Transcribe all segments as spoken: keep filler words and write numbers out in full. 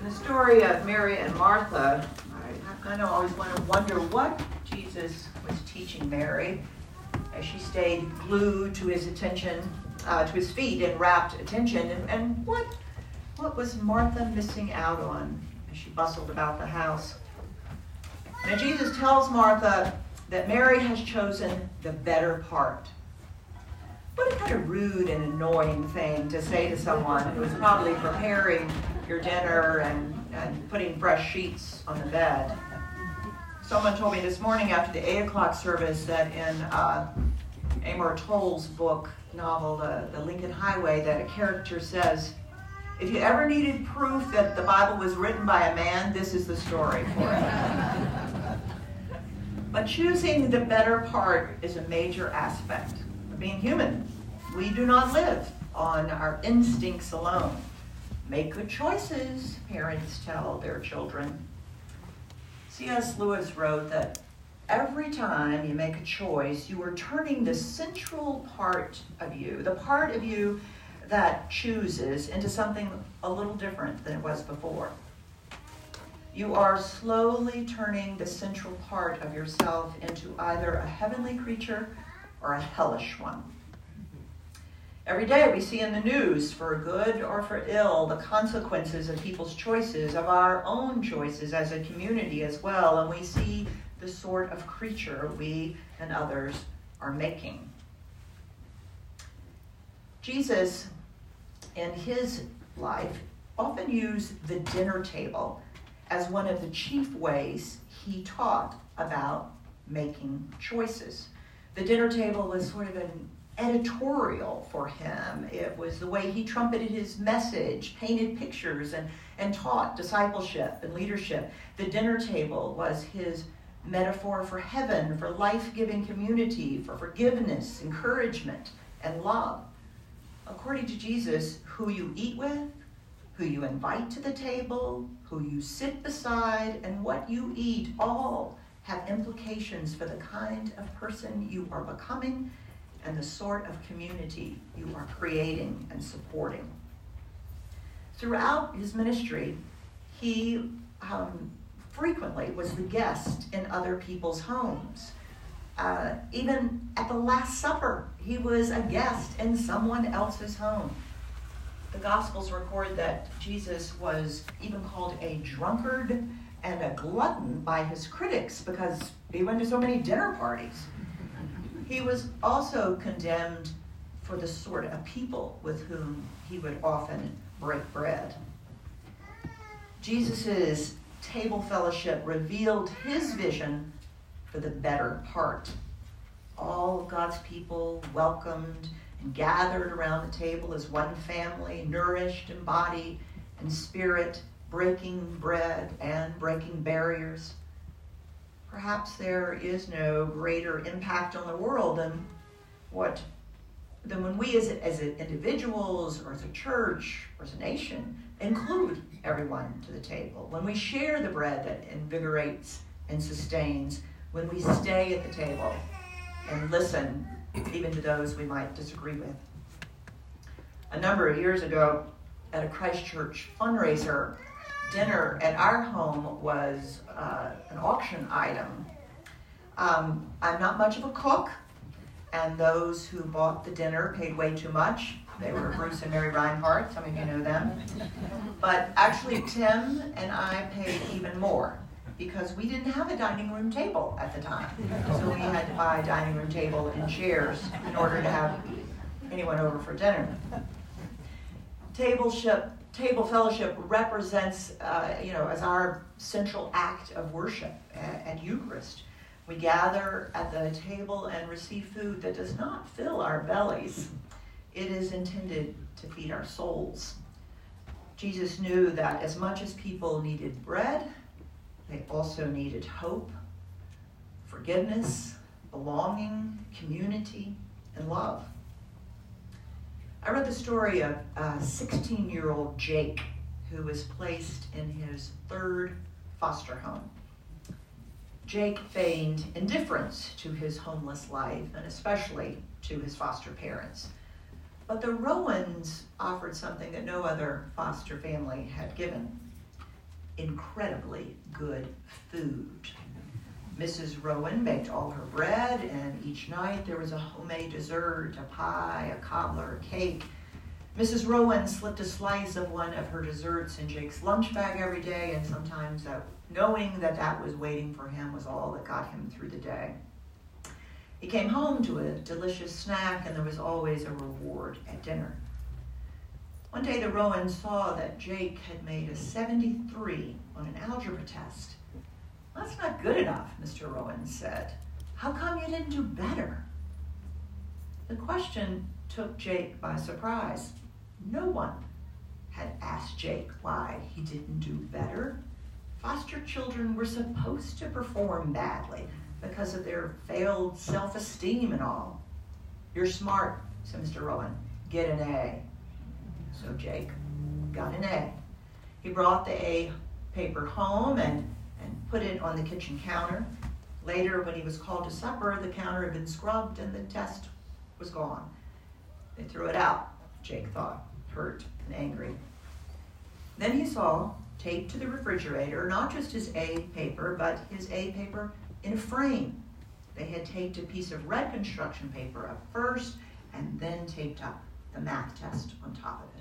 the story of Mary and Martha, I kind of always want to wonder what Jesus was teaching Mary as she stayed glued to his attention, uh, to his feet and rapt attention, and, and what, what was Martha missing out on as she bustled about the house? Now Jesus tells Martha that Mary has chosen the better part. What a kind of rude and annoying thing to say to someone who is probably preparing your dinner and, and putting fresh sheets on the bed. Someone told me this morning after the eight o'clock service that in uh, Amor Towles' book, novel, the, the Lincoln Highway, that a character says, if you ever needed proof that the Bible was written by a man, this is the story for it. But choosing the better part is a major aspect of being human. We do not live on our instincts alone. Make good choices, parents tell their children. C S Lewis wrote that every time you make a choice, you are turning the central part of you, the part of you that chooses, into something a little different than it was before. You are slowly turning the central part of yourself into either a heavenly creature or a hellish one. Every day we see in the news, for good or for ill, the consequences of people's choices, of our own choices as a community as well, and we see the sort of creature we and others are making. Jesus, in his life, often used the dinner table as one of the chief ways he taught about making choices. The dinner table was sort of an editorial for him. It was the way he trumpeted his message, painted pictures, and, and taught discipleship and leadership. The dinner table was his metaphor for heaven, for life-giving community, for forgiveness, encouragement, and love. According to Jesus, who you eat with, who you invite to the table, who you sit beside, and what you eat all have implications for the kind of person you are becoming and the sort of community you are creating and supporting. Throughout his ministry, he um, frequently was the guest in other people's homes. Uh, even at the Last Supper, he was a guest in someone else's home. The Gospels record that Jesus was even called a drunkard and a glutton by his critics because he went to so many dinner parties. He was also condemned for the sort of people with whom he would often break bread. Jesus' table fellowship revealed his vision for the better part. All of God's people welcomed and gathered around the table as one family, nourished in body and spirit, breaking bread and breaking barriers. Perhaps there is no greater impact on the world than what than when we as, as individuals or as a church or as a nation include everyone to the table. When we share the bread that invigorates and sustains, when we stay at the table and listen even to those we might disagree with. A number of years ago at a Christchurch fundraiser, dinner at our home was uh, an auction item. Um, I'm not much of a cook, and those who bought the dinner paid way too much. They were Bruce and Mary Reinhardt, some of you know them. But actually Tim and I paid even more because we didn't have a dining room table at the time. So we had to buy a dining room table and chairs in order to have anyone over for dinner. Tableship Table fellowship represents, uh, you know, as our central act of worship at, at Eucharist. We gather at the table and receive food that does not fill our bellies. It is intended to feed our souls. Jesus knew that as much as people needed bread, they also needed hope, forgiveness, belonging, community, and love. I read the story of a sixteen-year-old Jake who was placed in his third foster home. Jake feigned indifference to his homeless life and especially to his foster parents. But the Rowans offered something that no other foster family had given. incredibly good food. Missus Rowan baked all her bread, and each night there was a homemade dessert, a pie, a cobbler, a cake. Missus Rowan slipped a slice of one of her desserts in Jake's lunch bag every day, and sometimes that, knowing that that was waiting for him was all that got him through the day. He came home to a delicious snack, and there was always a reward at dinner. One day the Rowans saw that Jake had made a seventy-three on an algebra test. "That's not good enough," Mister Rowan said. "How come you didn't do better?" The question took Jake by surprise. No one had asked Jake why he didn't do better. Foster children were supposed to perform badly because of their failed self-esteem and all. "You're smart," said Mister Rowan. "Get an A." So Jake got an A. He brought the A paper home and, and put it on the kitchen counter. Later, when he was called to supper, the counter had been scrubbed and the test was gone. They threw it out, Jake thought, hurt and angry. Then he saw, taped to the refrigerator, not just his A paper, but his A paper in a frame. They had taped a piece of red construction paper up first and then taped up the math test on top of it.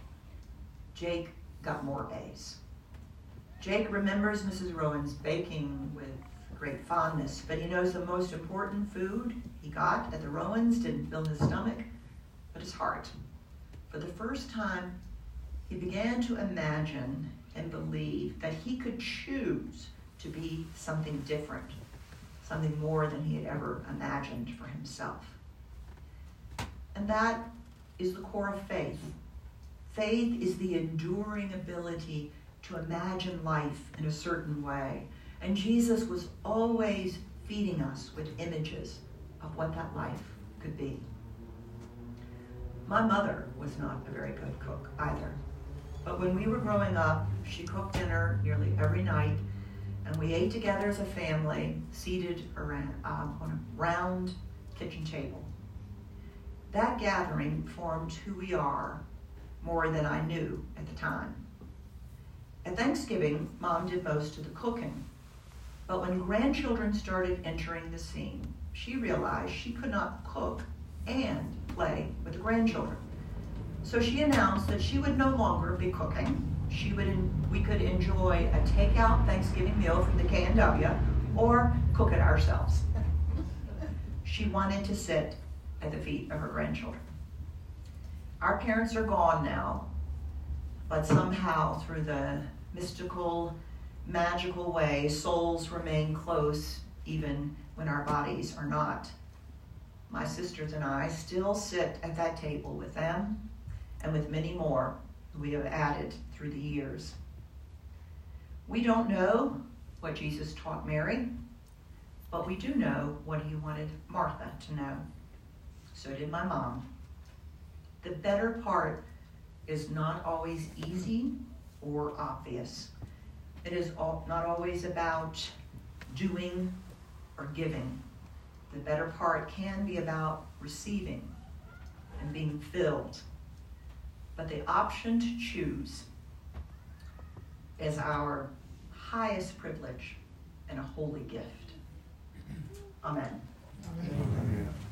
Jake got more A's. Jake remembers Missus Rowan's baking with great fondness, but he knows the most important food he got at the Rowans didn't fill his stomach, but his heart. For the first time, he began to imagine and believe that he could choose to be something different, something more than he had ever imagined for himself. And that is the core of faith. Faith is the enduring ability to imagine life in a certain way. And Jesus was always feeding us with images of what that life could be. My mother was not a very good cook either. But when we were growing up, she cooked dinner nearly every night, and we ate together as a family, seated around, um, on a round kitchen table. That gathering formed who we are more than I knew at the time. At Thanksgiving, Mom did most of the cooking. But when grandchildren started entering the scene, she realized she could not cook and play with the grandchildren. So she announced that she would no longer be cooking. She would in, we could enjoy a takeout Thanksgiving meal from the K and W or cook it ourselves. She wanted to sit at the feet of her grandchildren. Our parents are gone now, but somehow through the mystical, magical way, souls remain close even when our bodies are not. My sisters and I still sit at that table with them and with many more who we have added through the years. We don't know what Jesus taught Mary, but we do know what he wanted Martha to know. So did my mom. The better part is not always easy or obvious. It is all, not always about doing or giving. The better part can be about receiving and being filled. But the option to choose is our highest privilege and a holy gift. Amen. Amen.